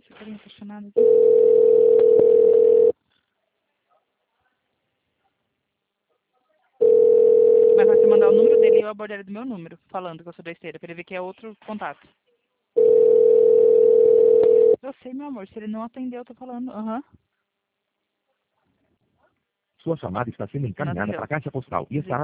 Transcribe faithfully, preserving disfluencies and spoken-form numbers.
Ficaria apaixonada aqui. Mas vai você mandar o número dele e eu abordaria do meu número, falando que eu sou da esteira, pra ele ver que é outro contato. Eu sei, meu amor, se ele não atender, eu tô falando. Aham. Uhum. Sua chamada está sendo encaminhada para a caixa postal e estará